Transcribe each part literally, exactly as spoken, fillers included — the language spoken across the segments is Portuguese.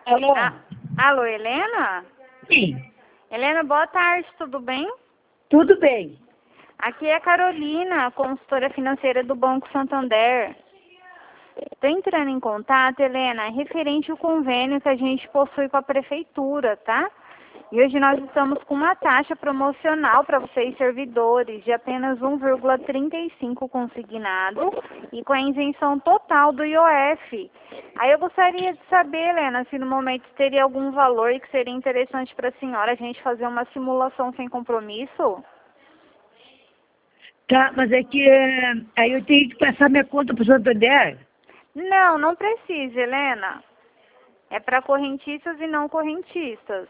Alô? Ah, alô, Helena? Sim, Helena, boa tarde, tudo bem? tudo bem. Aqui é a Carolina, consultora financeira do Banco Santander. Estou entrando em contato, Helena, referente ao convênio que a gente possui com a prefeitura, tá? E hoje nós estamos com uma taxa promocional para vocês servidores de apenas um vírgula trinta e cinco consignado e com a isenção total do I O F. Aí eu gostaria de saber, Helena, se no momento teria algum valor que seria interessante para a senhora a gente fazer uma simulação sem compromisso? Tá, mas é que é, aí eu tenho que passar minha conta pro Santander. Não, não precisa, Helena. É para correntistas e não correntistas.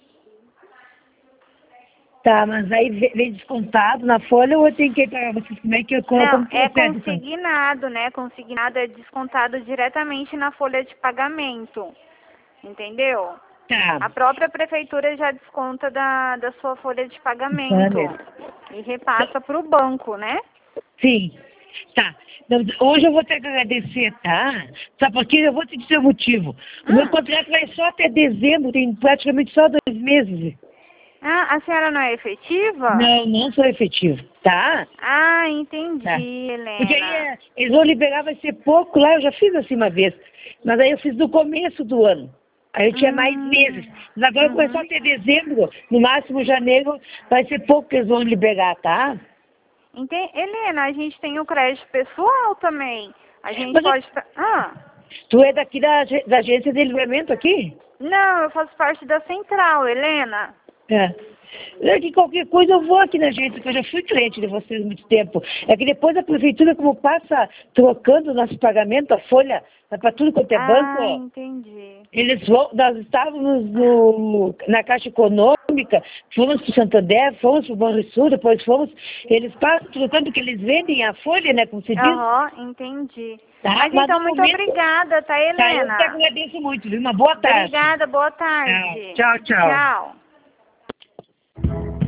Tá, mas aí ve- vem descontado na folha ou eu tenho que ir para vocês? Como é que eu como Não, é processo isso? consignado, né? Consignado é descontado diretamente na folha de pagamento. Entendeu? Tá, A própria prefeitura já desconta da, da sua folha de pagamento Vale. e repassa para o banco, né? Sim, tá. Então, hoje eu vou ter que agradecer, tá? Sabe por quê? Eu vou te dizer o motivo. O meu Hum. contrato vai só até dezembro, tem praticamente só dois meses. Ah, a senhora não é efetiva? Não, não sou efetivo, tá? Ah, Tá. entendi, Porque aí Helena. é, eles vão liberar, vai ser pouco lá, eu já fiz assim uma vez. Mas aí eu fiz no começo do ano. Aí eu tinha mais Hum, meses. Mas agora uhum. começou até dezembro, no máximo janeiro, vai ser pouco que eles vão liberar, tá? Enten- Helena, a gente tem o crédito pessoal também. A gente Mas eu- pode... fa- Ah, tu é daqui da, ag- da agência de livramento aqui? não, eu faço parte da central, Helena. É. É que qualquer coisa eu vou aqui na agência, porque eu já fui cliente de vocês há muito tempo. É que depois a prefeitura, como passa trocando o nosso pagamento, a folha, vai para tudo quanto é banco, Ah, ó. entendi. Eles vão, nós estávamos no, na Caixa Econômica, fomos para o Santander, fomos para o Banrisul, depois fomos, eles passam trocando que eles vendem a folha, né, como se diz. Aham, entendi. Tá? Mas Mas então, no muito momento, obrigada, tá, tá, eu te Helena? agradeço muito, viu? Uma boa tarde. Obrigada, boa Tchau, tarde. tchau. tchau. Tchau.